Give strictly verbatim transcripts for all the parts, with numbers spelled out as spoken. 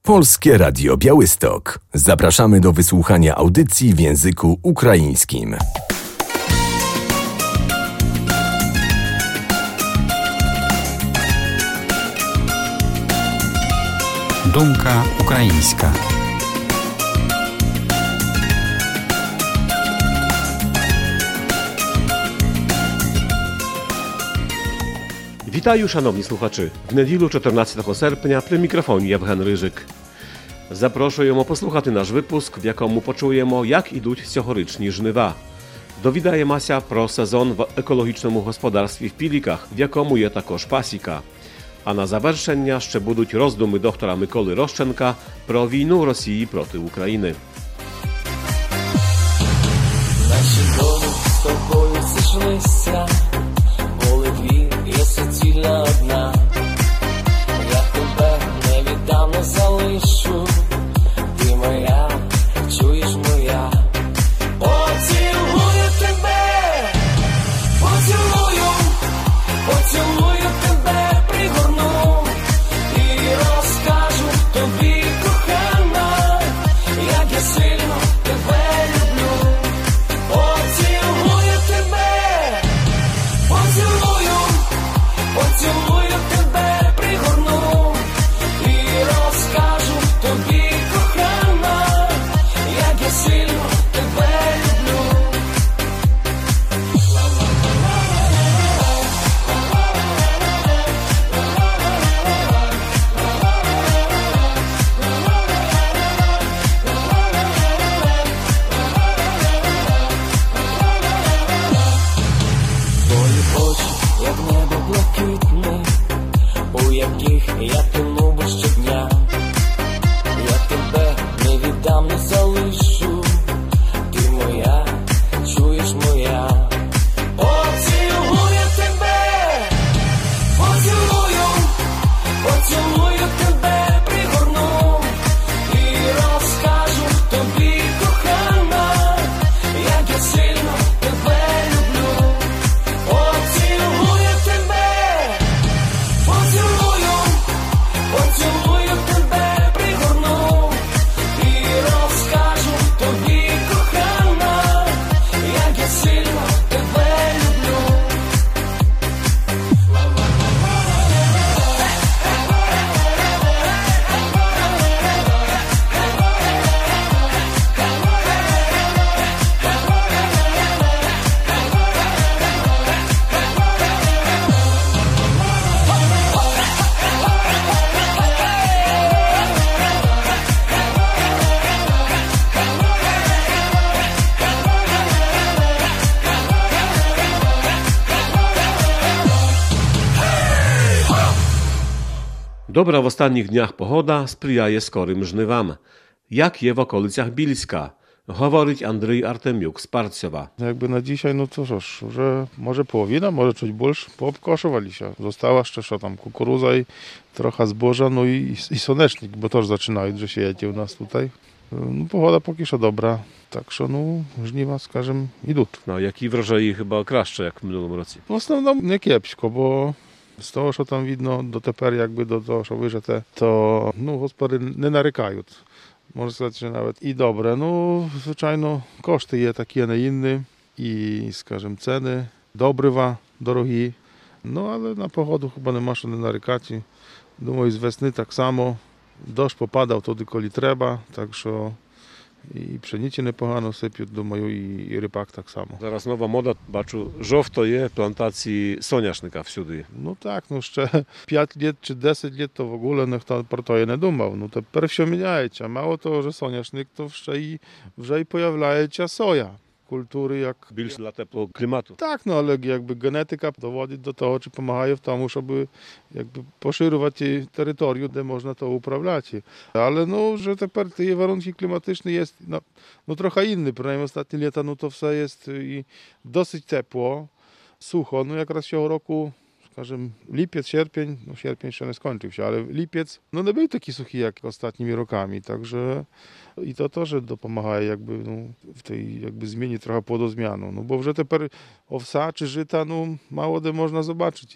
Polskie Radio Białystok. Zapraszamy do wysłuchania audycji w języku ukraińskim. Думка українська. Вітаю, шановні слухачі! В неділю чотирнадцятого серпня при мікрофоні Євген Рижик. Запрошуємо послухати наш випуск, в якому почуємо, як ідуть цьогорічні жнива. Довідаємося про сезон в екологічному господарстві в Піліках, в якому є також пасіка. А на завершення ще будуть роздуми доктора Миколи Рощенка про війну Росії проти України. Наші долі з тобою зійшлися, були дві, є суцільна одна. Я тебе не віддам, не залишу, ти моя, чуєш моя. Поцілую тебе, поцілую, поцілую тебе, пригорну і розкажу тобі, кохана, як я сильно тебе люблю. Поцілую тебе, поцілую, поцілую тебе, пригорну і розкажу тобі, кохана, як я сильно тебе люблю. Твої очі, як небо блакитне, у яких я тону без щодня. Я тебе не віддам, не залишу, ти моя, чуєш моя. Поцілую тебе, поцілую, поцілую тебе, пригорну і розкажу тобі, кохана, як я сильно тебе люблю. Поцілую тебе, поцілую, поцілую тебе, пригорну і розкажу тобі, кохана, як я сильно тебе люблю. Dobra w ostatnich dniach pogoda sprzyjaje skorym żniwam. Jak je w okolicach Bielska? Говорить Андрій Артемюк з Парцьова. Jakby na dzisiaj, no to cóż, że może połowina, może coś больше, poobkoszowali się. Została jeszcze co tam, kukurydza i trochę zboża, no i, i słonecznik, bo też zaczynają, że siejecie u nas tutaj. No pogoda póki co dobra, tak że no żniwa, skażem, idą. No, які врожаї chyba краще, jak w minulym roku. W основному nie kiepsko, bo z того, що там видно дотепер, якби до того, що вижите, то ну, господи не нарікають. Можна сказати, що навіть і добре. Ну, звичайно, кошти є такі, а не інні. І, скажімо, ціни, добрива дорогі. Ну, але на погоду хіба нема що не нарікати. Думаю, з весни так само. Дощ попадав туди, коли треба. Так що і пшениці непогано сипють, думаю, і, і ріпак так само. Зараз нова мода, бачу, жовто є плантації соняшника всюди. Ну так, ну ще п'ять років чи десять років, то в ogóle ніхто про то і не думав. Ну тепер все міняється. Мало того, що соняшник, то ще й, вже й появляється соя. Культури як... Більш для теплого клімату. Так, ну але якби генетика доводить до того, чи допомагає в тому, щоб якби поширювати територію, де можна то управляти. Але ну вже тепер ті warunki кліматичні є, ну, ну трохи інні. Принаймні останні літа, ну то все є і досить тепло, сухо. Ну якраз цього року, скажімо, липець, sierpień, no sierpień jeszcze nie skończył się, ale lipiec, no nie był taki suchy jak ostatnimi rokami, także i to też dopomaga jakby no, w tej jakby zmianie trochę płodozmianu, no bo że teraz owsa czy żyta, no mało de można zobaczyć je.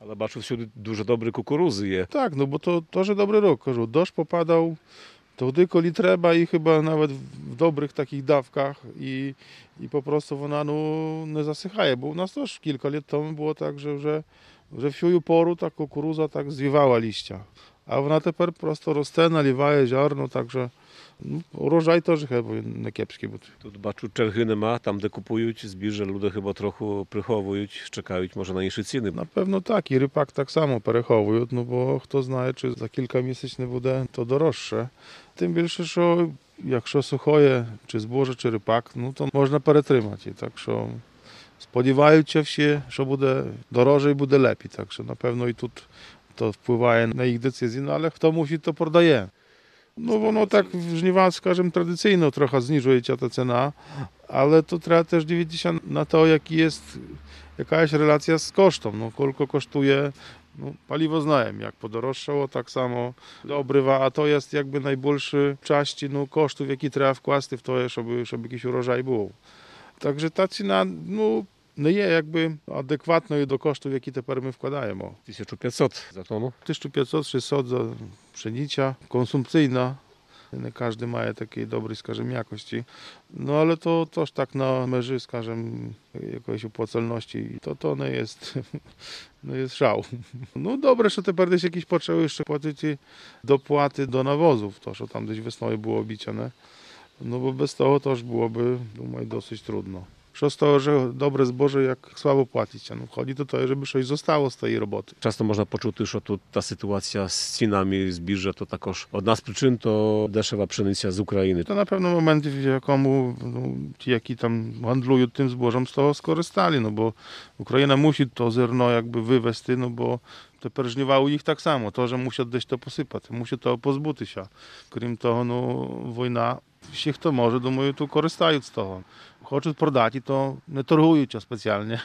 Ale baczu wśród dużo dobry kukurudzy je. Tak, no bo to też dobry rok. Кажу, deszcz popadał туди, коли треба, і chyba nawet w dobrych takich dawkach i, i po prostu wona no, nie zasychaje, bo u nas też kilka lat temu było tak, że, że, że w siuju poru ta kukurudza tak zwiewała liścia, a ona teraz prosto roste, naliwaje ziarno, także no, urożaj też chyba nie kiepski. Тут бачу, черги нема, там, де купують збіжжя, люди хіба трохи приховують, чекають, може, на інші ціни. Na pewno tak, i rypak tak samo переховують, no bo kto zna, czy za kilka miesięcy nie będzie to droższe. Tym більше, що якщо сухоє, чи збожжя, чи ріпак, ну то можна перетримати. Так що сподіваються всі, що буде дорожче і буде лепі. Так що, напевно, і тут to wpływa na ich decyzje, no ale kto musi, to prodaje. No wono tak w żniwach, скажем, tradycyjno trochę zniżuje się ta cena, ale to trzeba też dziwić się na to, jaki jest jakaś relacja z kosztem. No, kolko kosztuje, no, paliwo znajem, jak podroższało, tak samo obrywa, a to jest jakby najbольszy części no, kosztów, jaki trzeba wkładać w to, żeby, żeby jakiś urodzaj był. Także ta cena, no, nie jest jakby adekwatna do kosztów, jakie teraz my wkładamy. tysiąc pięćset za tonę? tysiąc pięćset sześćset za pszenica, konsumpcyjna. Nie każdy ma takiej dobrej, skażem, jakości. No ale to też tak na merzy, skażem, jakiejś opłacalności. To to nie jest, nie jest szał. No dobre, że te perdy się jakieś potrzeby jeszcze płacić dopłaty do nawozów. To, że tam gdzieś wesnoje było obiciane. No bo bez tego też byłoby, думаю, dosyć trudno. Що з того, що добре збожжя, як слабо платиться. Ну, chodzi do того, żeby щось zostało z tej roboty. Часто можна почути, що тут та ситуація з цінами збіжжя, то також одна з причин то дешева пшениця з України. To na pewno moment, w jakomu no, ci, jaki tam handlują tym zbożem, z tego skorzystali, no bo Ukraina musi to zerno jakby wywезти, no bo te żniwa u nich tak samo, to, że musi dесь to posypać, musi to pozbyć się. Крім того, no, wojna, всі, хто може, думаю, tu korzystają z tego. Хочуть продати, то не торгуються спеціально.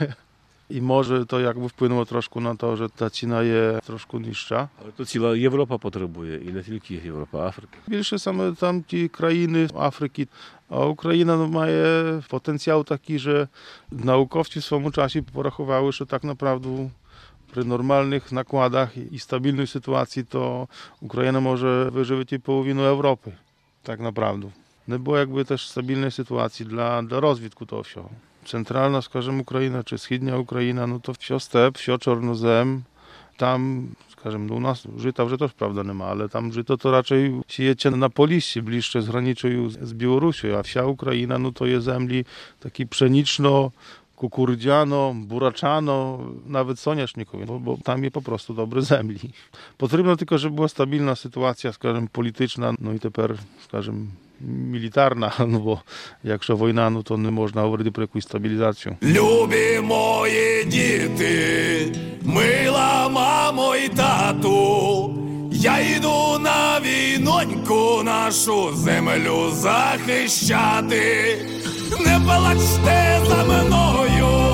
І може то якби вплинуло трошки на те, що та ціна є трошки нижча. Але то ціла Європа потребує, і не тільки Європа, а Африка. Більше саме там ті країни Африки, а Україна no, має потенціал такий, що науковці в своєму часі порахували, що так naprawdę przy normalnych nakładach i stabilnej sytuacji to Ukraina może wyżywić i połowinę Europy. Tak naprawdę. Nie było jakby też stabilnej sytuacji dla, dla rozwitku tego wsio. Centralna, skażem, Ukraina, czy wschodnia Ukraina, no to wsio step, wsio czornozem, tam, skażem, no u nas żyta вже też prawda nie ma, ale tam żyto to raczej siejecie na Poliście, bliższe z granicą z Białorusią, a wsia Ukraina, no to jest zemli taki pszeniczno, kukurydziano, buraczano, nawet soniacznikowie, bo, bo tam jest po prostu dobre zemli. Potrzebno tylko, żeby była stabilna sytuacja, skażem, polityczna, no i teraz, skażem, militarna, no bo якщо wojna, no to nie można говорити про якусь стабілізацію. Любі мої діти, мила мамо і тату, я йду на війноньку нашу землю захищати. Не плачте за мною,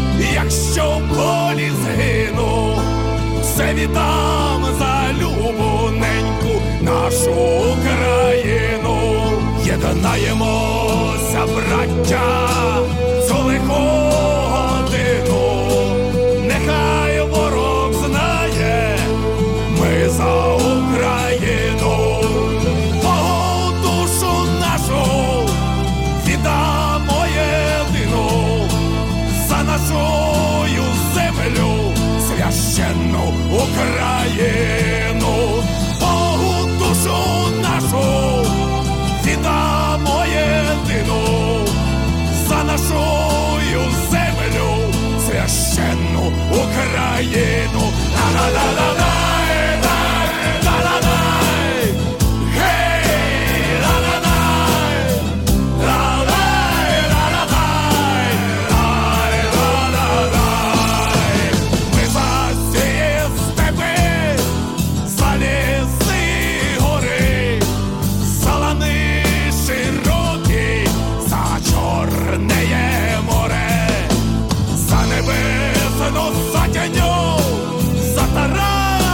якщо в полі згину, все віддам за любоненьку нашу Україну. Єднаємося, браття, цю лиху годину, нехай ворог знає, ми за Україну. О, душу нашу віддамо єдину, за нашу землю священну Україну. О, душу нашу віддамо єдину, за нашу землю священну Україну. Ла-ла-ла-ла-лай, ла-ла-лай, гей, ла-ла-лай, ла-лай, ла-ла-лай, лай, ла-ла-лай. Ми за ці степи, за ліси й гори, за лани широкі, за Чорне море, за небесну затяню, за Тарас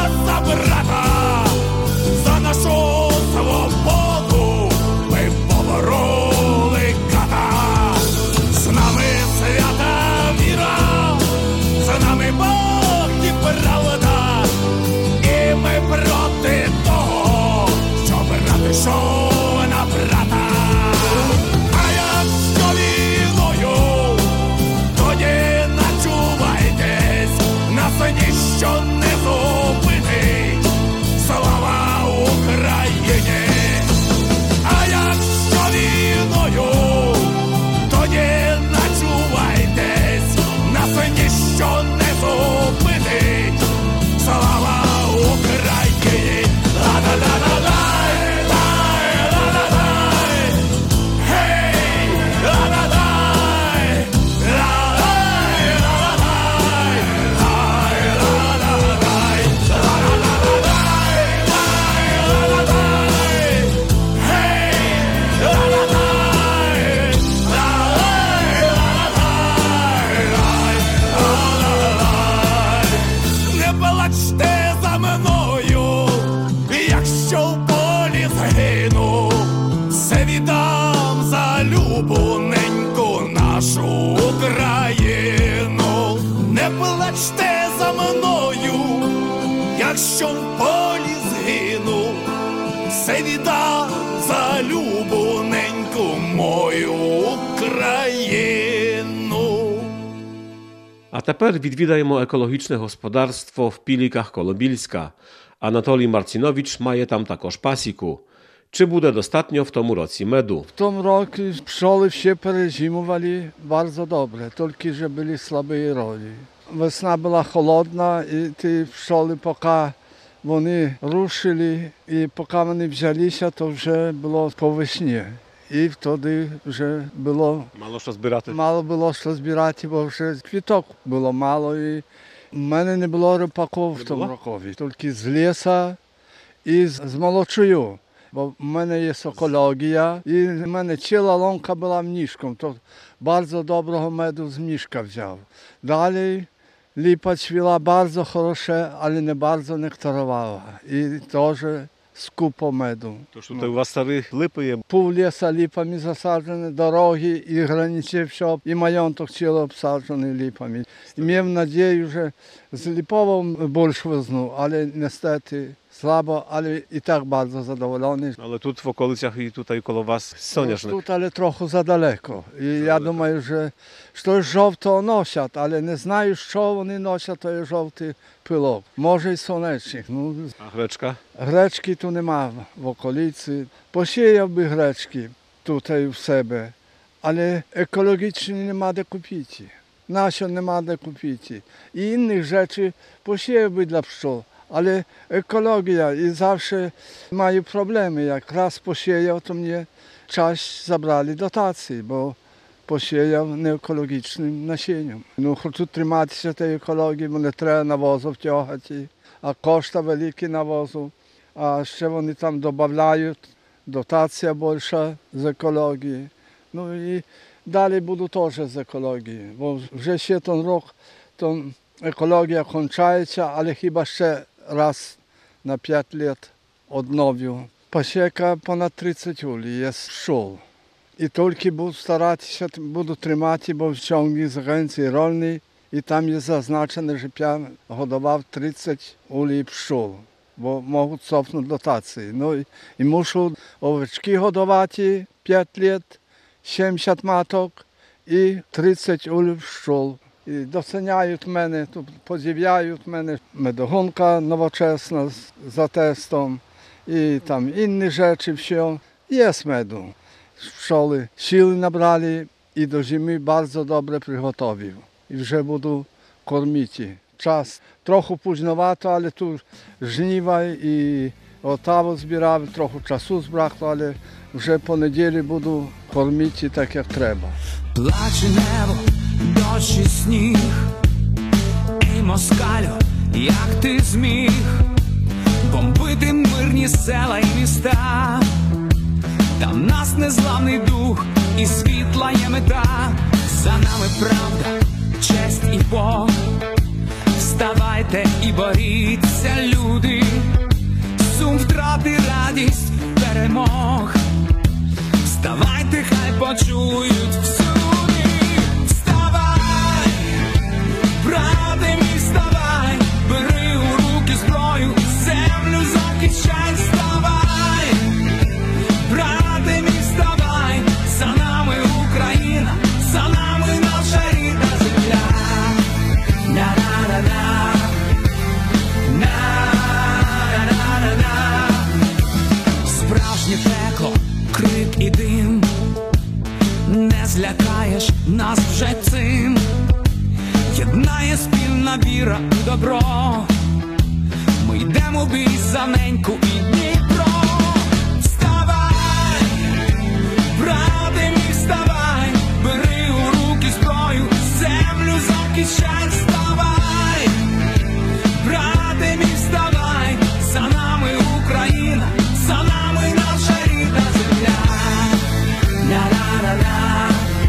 що на брата. А якщо війною, тоді начувайтесь, нас ніщо не зупинить. Слава Україні! А якщо війною, тоді начувайтесь, нас ніщо не зупинить. Слава Україні! Ла-ла-ла-ла-лай, ла-ла-лай, гей, ла-ла-лай, ла-лай, ла-ла-лай, лай, ла-ла-лай, ла-ла-ла-лай, лай, ла-ла-лай, гей, ла-ла-лай, лай, ла-ла-лай, лай, ла-ла-лай. Не плачте за мною, якщо в полі згину, все віддам за любоненьку нашу Україну. Не плачте за мною, якщо в полі згину, все віддам за любоненьку мою Україну. А тепер відвідаємо екологічне господарство в Піліках коло Більська. Анатолій Марцінowicz має там також пасіку. Чи буде достатньо в тому році меду? W tym roku pszczoły się перезимували bardzo dobre, tylko że byli słabej roli. Wesna była chłodna i te pszczoły, poka вони ruszyli i poka вони wzięli to już było po wesnie. І тоді вже було Мало що збирати. мало було що збирати, бо вже квіток було мало. І в мене не було ріпаків в тому рокові, тільки з лісу і з, з молочою. Бо в мене є екологія, і в мене ціла ломка була мішком, то дуже доброго меду з мішка взяв. Далі ліпа цвіла дуже хороше, але не дуже нектарувала. І теж скупо меду. Тож тут у вас старі липи є. Пів ліса ліпами засаджені, дороги і границі, все, і майонток ціло обсаджений ліпами. І мав надію, що з ліповим більше візьму, але, niestety, слабо, але і так дуже задоволений. Але тут в околицях і тут і коло вас соняшник. Тут, але трохи задалеко. І я думаю, що щось жовтого носять, але не знаю, що вони носять, то є жовтий пилок. Може і сонячник. Ну, А гречка? гречки тут нема в околиці. Посіяв би гречки тут і в себе, але екологічні нема де купити. Нашого нема де купити. І інших речей посіяв би для пчол. Але екологія і завжди маю проблеми. Як раз посіяв, то мені час забрали дотації, бо посіяв неекологічним насінням. Ну, хочу триматися тієї екології, бо не треба навозу втягати, а кошти великі навозу. А ще вони там додають, дотація більша з екології. Ну і далі буду теж з екології, бо вже ще той рік, то екологія кончається, але хіба ще раз на п'ять років odnowił. Pasieka ponad trzydzieści uli, jest pszczół. I tylko budu starać budu trzymać, bo wciągnie z agencji rolnej i tam jest zaznaczone, że ja hodował trzydzieści uli pszczół, bo mogą cofnąć dotacje. No i, i muszą oweczki hodować pięć lat, siedemdziesiąt matok i trzydzieści uli pszczół. І доценяють мене, подивляють мене, медогонка новочесна за тестом, і там інші речі, все. Є меду. Пчоли сили набрали і до зими дуже добре приготовив. І вже буду кормити. Час трохи пізнувато, але тут жнива і отаву збирав, трохи часу збракло, але вже по неділі буду кормити так, як треба. Плаче небо, дощ і сніг, ей, москалю, як ти зміг бомбити мирні села і міста? Там в нас незламний дух і світла є мета. За нами правда, честь і Бог. Вставайте і боріться, люди, сум втрати, радість перемог. Вставайте, хай почують всюди. Вставай, брате мій, вставай, бери у руки зброю, землю захищай. Вставай, Тихо, крик і дим, не злякаєш нас вже цим. Єднає спільна віра у добро. Ми йдемо в бій за неньку і Дніпро. Вставай, брате мій, вставай, бери у руки зброю, землю захищай. Вставай, брате мій, вставай, за нами Україна, за нами наша рідна земля. На-на-на-на,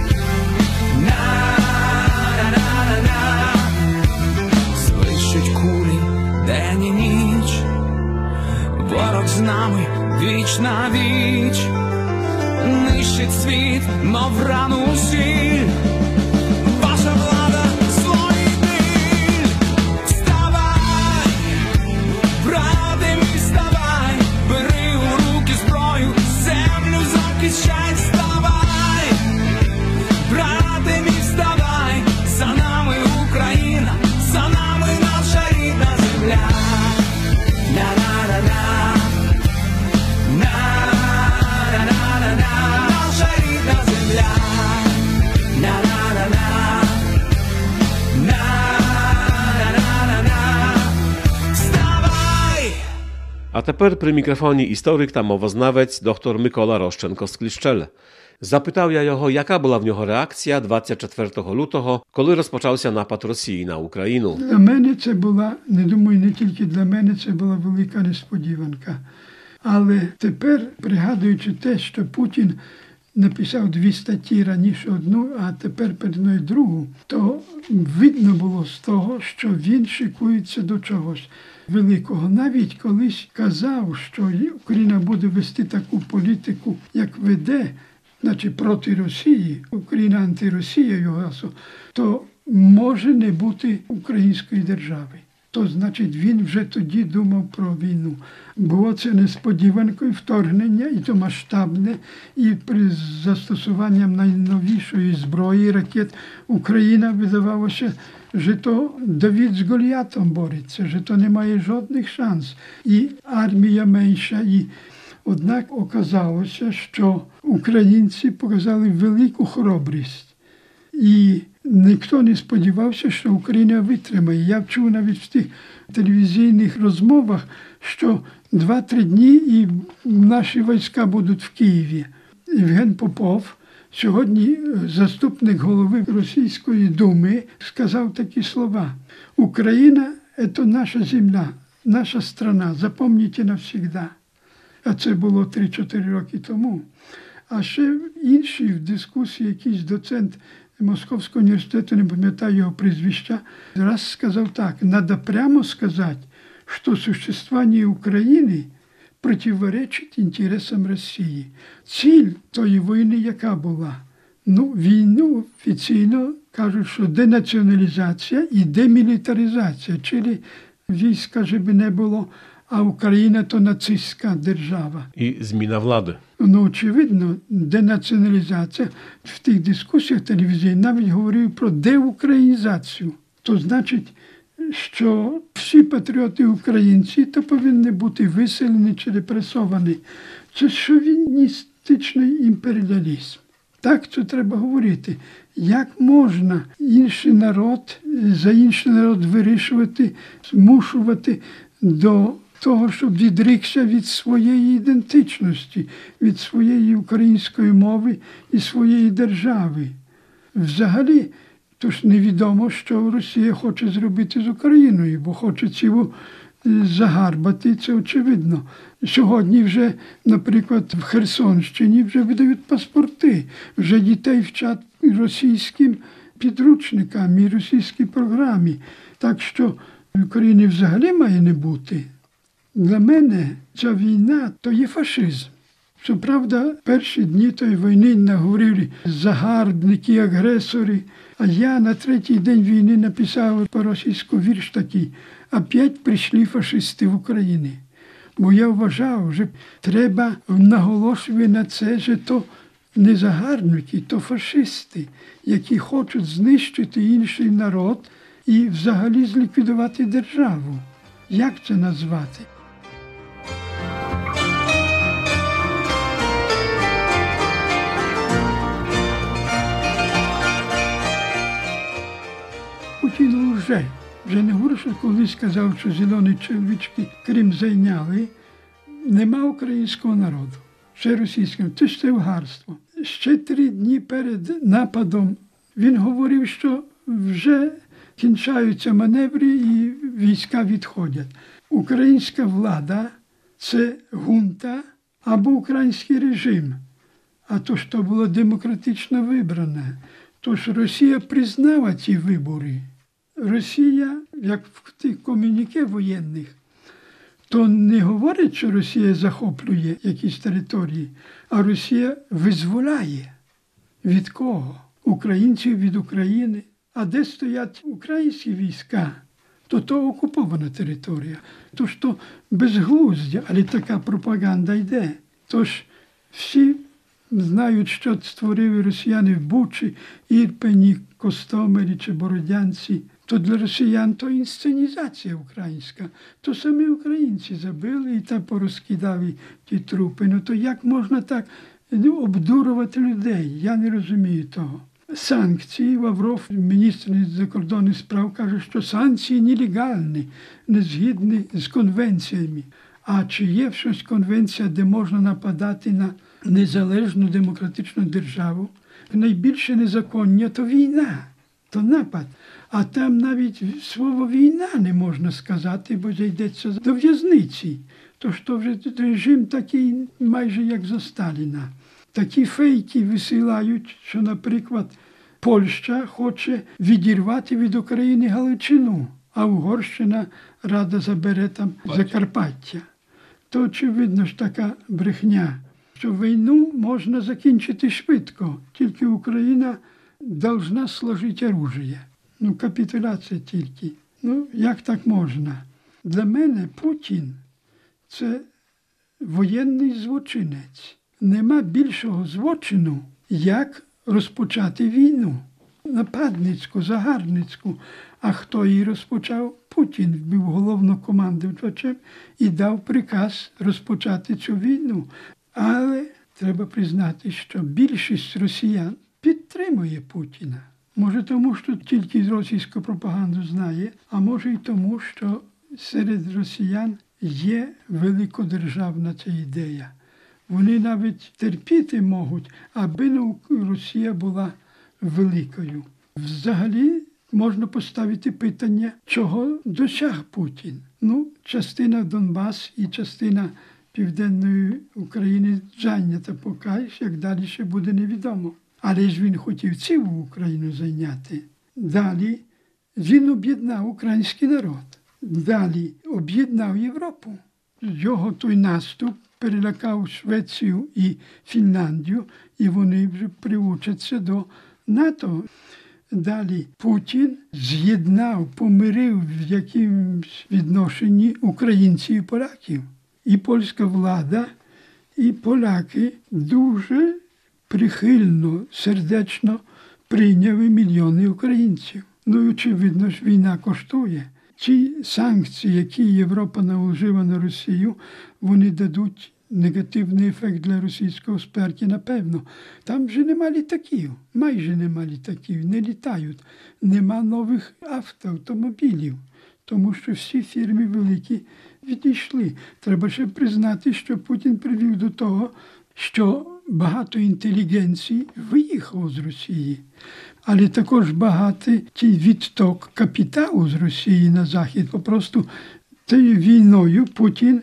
на-на-на-на. Свищуть кулі день і ніч, ворог з нами віч на віч, нищить світ, мов рану сіль. Ваша влада свої біль. Вставай, брате мій, вставай, бери у руки зброю, землю захищай. Вставай, брате мій, вставай, за нами Україна, за нами наша рідна земля. На-на-на-на, на-на-на-на, наша рідна земля. На-на-на-на, на-на-на-на, вставай! A тепер при мікрофоні історик та мовознавець доктор Микола Рощенко з Кліщел. Запитав я його, яка була в нього реакція двадцять четвертого лютого, коли розпочався напад Росії на Україну. Для мене це була, не думаю, не тільки для мене, це була велика несподіванка. Але тепер, пригадуючи те, що Путін написав дві статті, раніше одну, а тепер перед мною другу, то видно було з того, що він шикується до чогось великого. Навіть колись казав, що Україна буде вести таку політику, як веде, значить проти Росії, Україна антиросія його, то може не бути української держави. То значить він вже тоді думав про війну. Було це несподіванкою вторгнення, і то масштабне, і при застосуванням найновішої зброї, ракет, Україна, видавалося, що то Давид з Голіатом бореться, що то немає жодних шансів. І армія менша, і однак оказалося, що українці показали велику хоробрість. І ніхто не сподівався, що Україна витримає. Я чув навіть в тих телевізійних розмовах, що два-три дні і наші війська будуть в Києві. Євген Попов, сьогодні заступник голови Російської Думи, сказав такі слова. Україна – це наша земля, наша страна, запам'ятайте навсегда. А це було три-чотири роки тому. А ще інший в дискусії якийсь доцент Московського університету, не пам'ятаю його прізвища, раз сказав так: «Надо прямо сказати, що существування України противоречить інтересам Росії». Ціль тої війни яка була? Ну, війну офіційно кажуть, що денаціоналізація і демілітаризація, czyli війська, щоб не було, а Україна – то нацистська держава. І зміна влади. Ну, очевидно, денаціоналізація. В тих дискусіях телевізійних навіть говорив про деукраїнізацію. То значить, що всі патріоти українці то повинні бути виселені чи репресовані. Це шовіністичний імперіалізм. Так це треба говорити. Як можна інший народ, за інший народ вирішувати, змушувати до того, щоб відрікся від своєї ідентичності, від своєї української мови і своєї держави. Взагалі, то ж невідомо, що Росія хоче зробити з Україною, бо хоче цього загарбати, це очевидно. Сьогодні вже, наприклад, в Херсонщині вже видають паспорти, вже дітей вчать російським підручникам і російській програмі. Так що в Україні взагалі має не бути. Для мене ця війна – то є фашизм. Щоправда, перші дні тої війни наговорили загарбники, агресори. А я на третій день війни написав по-російську вірш такий: «Опять прийшли фашисти в Україну». Бо я вважав, що треба наголошувати на це, що то не загарбники, то фашисти, які хочуть знищити інший народ і взагалі зліквідувати державу. Як це назвати? вже. Вже не говорю, що колись сказав, що зелені чоловічки Крим зайняли. Нема українського народу, ще російського. Це ж це вгарство. Ще три дні перед нападом він говорив, що вже кінчаються маневри і війська відходять. Українська влада – це гунта або український режим. А то, що було демократично вибране. Тож Росія признала ті вибори. Росія, як в тих комюніке воєнних, то не говорить, що Росія захоплює якісь території, а Росія визволяє. Від кого? Українців від України. А де стоять українські війська, то то окупована територія. Тож то безглуздя, але така пропаганда йде. Тож всі знають, що створили росіяни в Бучі, Ірпені, Костомелі чи Бородянці. То для росіян то інсценізація українська. То самі українці забили і там порозкидали ті трупи. Ну то як можна так обдурувати людей? Я не розумію того. Санкції, Лавров, міністр закордонних справ, каже, що санкції нелегальні, не згідні з конвенціями. А чи є щось конвенція, де можна нападати на незалежну демократичну державу? Найбільше незаконня – то війна, то напад. А там навіть слово «війна» не можна сказати, бо йдеться до в'язниці. Тож то вже режим такий майже як за Сталіна. Такі фейки висилають, що, наприклад, Польща хоче відірвати від України Галичину, а Угорщина рада забере там Закарпаття. То, очевидно ж, така брехня, що війну можна закінчити швидко, тільки Україна повинна сложити оружие. Ну, капітуляція тільки. Ну, як так можна? Для мене Путін – це воєнний злочинець. Нема більшого злочину, як розпочати війну. Нападницьку, загарбницьку. А хто її розпочав? Путін був головнокомандувачем і дав приказ розпочати цю війну. Але треба признати, що більшість росіян підтримує Путіна. Може тому, що тільки російську пропаганду знає, а може й тому, що серед росіян є великодержавна ця ідея. Вони навіть терпіти можуть, аби Росія була великою. Взагалі можна поставити питання, чого досяг Путін. Ну, частина Донбас і частина Південної України зайнята поки, як далі ще буде невідомо. Але ж він хотів цілу Україну зайняти. Далі він об'єднав український народ. Далі об'єднав Європу. Його той наступ перелякав Швецію і Фінляндію, і вони вже приучаться до НАТО. Далі Путін з'єднав, помирив в якимсь відношенні українців і поляків. І польська влада, і поляки дуже прихильно, сердечно прийняли мільйони українців. Ну і очевидно ж війна коштує. Ті санкції, які Європа наложила на Росію, вони дадуть негативний ефект для російського сперті, напевно. Там вже нема літаків, майже нема літаків, не літають. Нема нових авто, автомобілів, тому що всі фірми великі відійшли. Треба ще признати, що Путін привів до того, що багато інтелігенції виїхало з Росії. Але також багатий відток капіталу з Росії на Захід. Попросту цією війною Путін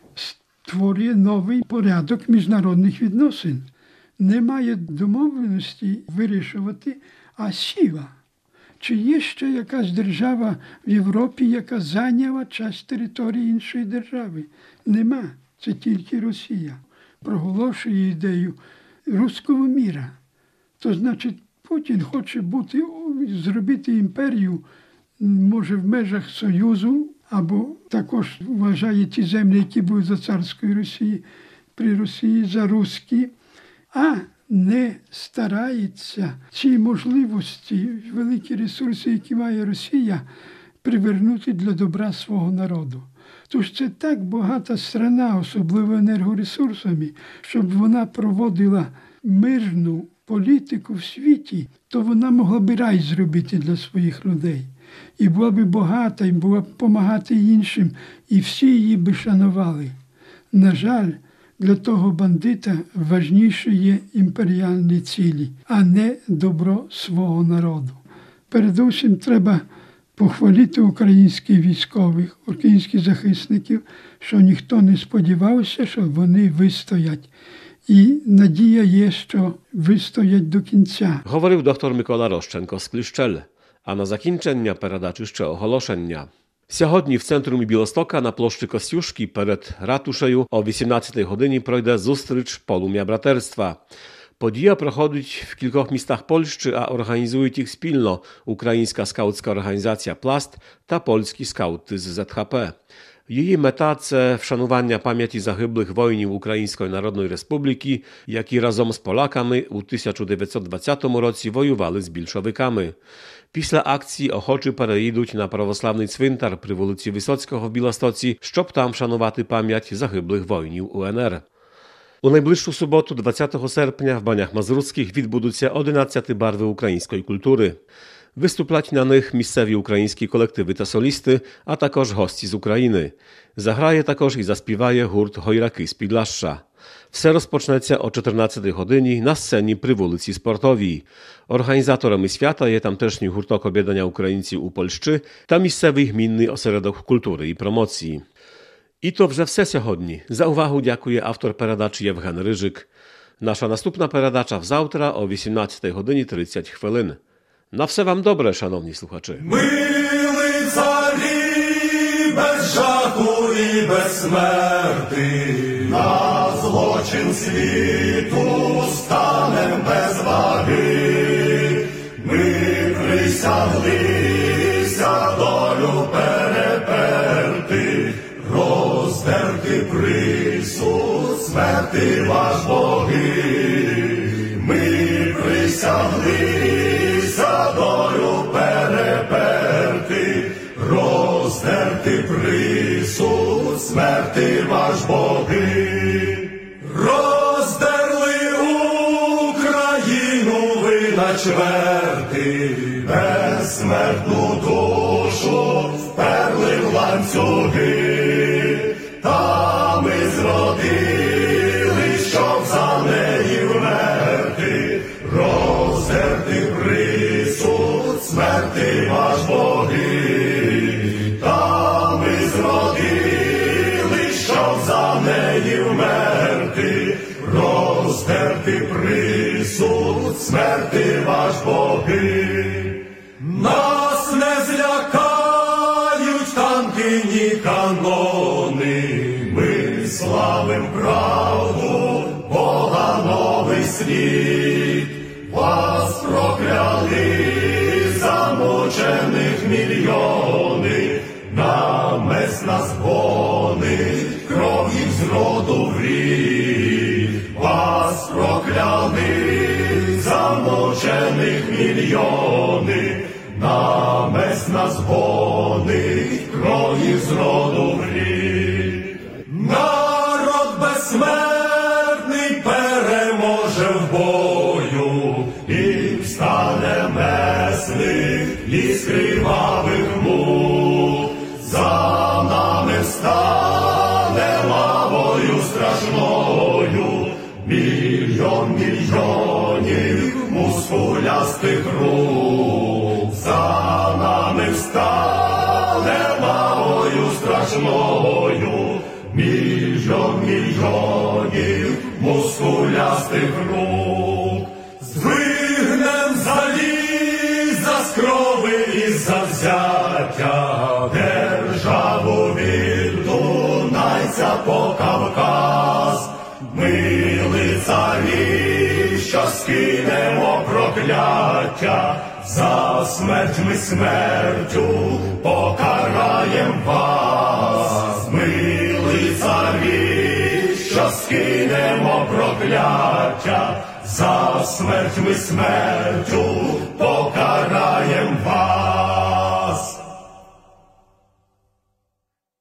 створює новий порядок міжнародних відносин. Немає домовленості вирішувати, а сила. Чи є ще якась держава в Європі, яка зайняла частину території іншої держави? Нема. Це тільки Росія. Проголошує ідею руського міра. То значить, Путін хоче бути, зробити імперію, може, в межах Союзу, або також вважає ті землі, які були за царської Росії, при Росії за руські, а не старається ці можливості, великі ресурси, які має Росія, привернути для добра свого народу. Тож це так багата страна, особливо енергоресурсами, щоб вона проводила мирну політику в світі, то вона могла б рай зробити для своїх людей. і була би багата, і була б допомагати іншим, і всі її би шанували. На жаль, для того бандита важніше є імперіальні цілі, а не добро свого народу. Передусім треба похвалити українських військових, українських захисників, що ніхто не сподівався, що вони вистоять. І надія є, що вистоять до кінця. Говорив доктор Микола Рощенко з Кліщель. А на закінчення передачі ще оголошення. Сьогодні в центрі Білостока на площі Костюшки перед ратушею о вісімнадцятій годині пройде зустріч «Полум'я братерства». Подія проходить в кількох містах Польщі, а організують їх спільно українська скаутська організація «Пласт» та польські скаути з зет ха пе. Її мета – це вшанування пам'яті загиблих воїнів Української Народної Республіки, які разом з Полаками у тисяча дев'ятсот двадцятому році воювали з більшовиками. Після акції охочі переїдуть на православний цвинтар при вулиці Висоцького в Білостоці, щоб там вшанувати пам'ять загиблих воїнів у ен ер. У найближчу суботу, двадцятого серпня, в Банях Мазурських відбудуться одинадцяті барви української культури. Виступлять на них місцеві українські колективи та солісти, а також гості з України. Заграє також і заспіває гурт «Гойраки з Підлашша». Все розпочнеться о чотирнадцятій годині на сцені при вулиці Спортовій. Організаторами свята є тамтешній гурток об'єднання українців у Польщі та місцевий гмінний осередок культури і промоції. І то вже все сьогодні. За увагу дякує автор передачі Євген Рижик. Наша наступна передача взавтра о вісімнадцятій годині тридцять хвилин. На все вам добре, шановні слухачі. Ми лицарі без жаху і без смерти, на злочин світу станем без ваги. Ми присяглися долю переперти, роздерти присуд смерти ваш боги. Ми присяглися долю переперти, роздерти присуд смерти ваш боги. Роздерли Україну ви на чверти, безсмертну душу вперли в ланцюги. Та ми зродили, щоб за неї вмерти, роздерти присуд смерти ваш боги. Та ми зродили, щоб за неї вмерти, роздерти присуд смерти ваш боги. Нас не злякають танки, ні канони, ми славим правду, Бога новий світ. Вас прокляли замучених мільйони, намес нас гонить, кров їх з роду в рід. Вас прокляли замучених мільйони, намес нас гонить, кров їх з роду в рід. Народ безсмертний переможе в бою, і встане месник із кривавих мук. За нами встане лавою страшною мільйон мільйонів мускулястих рук. За нами встане лавою страшною мільйон мільйонів мускулястих рук. Звигнем заліза з крови і завзяття, державу від Дунайця по Кавказ. Ми лицарі, що скинемо прокляття, за смерть ми смертю покараєм вас. Ми лицарі, що скинемо прокляття, за смерть ми смертю покараєм